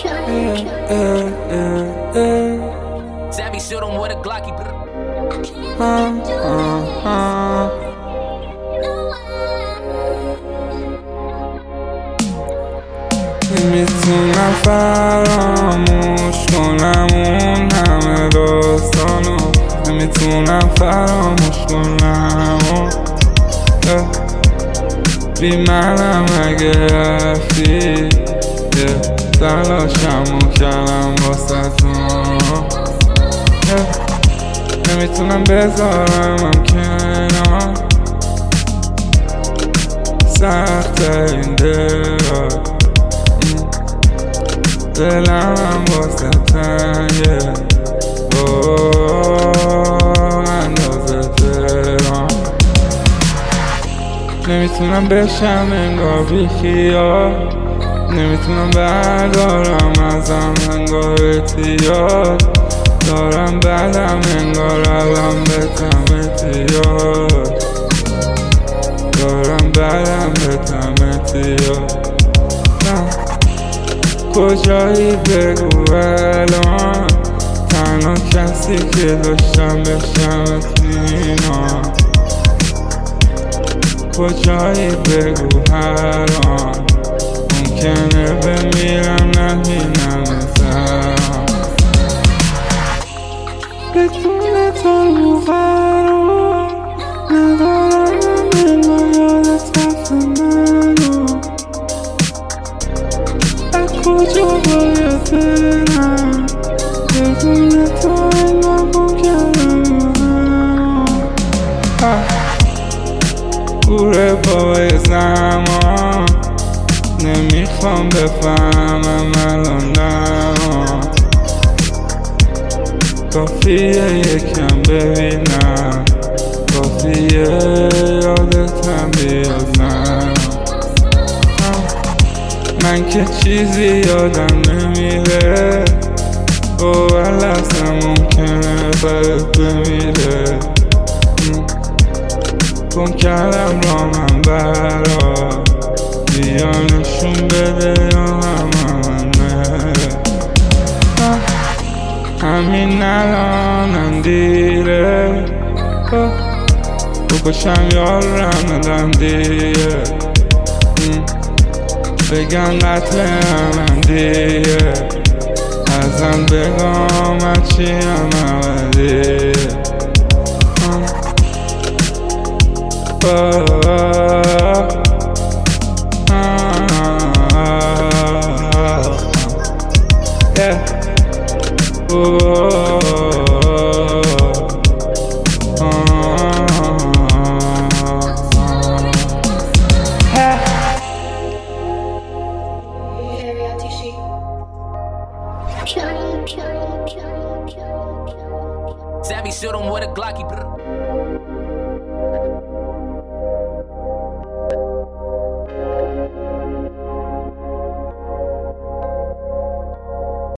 Savvy shoot him with a Glocky. نمیتونم فراموش کنم اون همه داستانو، نمیتونم فراموش کنم بی منم اگه رفتی تلاشمو کردم واسه تو، نمیتونم بذارم کنار، سخت این دلم واسه تنگه اندازه تهران، نمیتونم بشم انگار بی خیال، نمیتونم بردارم ازم انگار اعتیاد، دارم بدم انگار الان بتم اعتیاد، دارم بدم بتم اعتیاد. کجایی بگو الان، تنها کسی که داشتم بشم سینا، کجایی بگو هر آن ممکنه بمیرم نبینم ازم، بدون تو قرار ندارم من یادت رفته منو، از کجا باید برم بدون تو انگار ممکنم گوره بای زمان، نمیخوام بفهمم الان نما، کافیه یکم ببینم، کافیه یادتم بیازم، من که چیزی یادم نمیره، باور لحظه ممکنه برات بمیره، گم کردم را من برا، بیا نشون بده یا همه همین الانم دیره، بکشم یارم ندم دیگه، بگن قتل همم دیگه، ازم بگم من چیم اولیه، Savvy shoot him with a Glocky.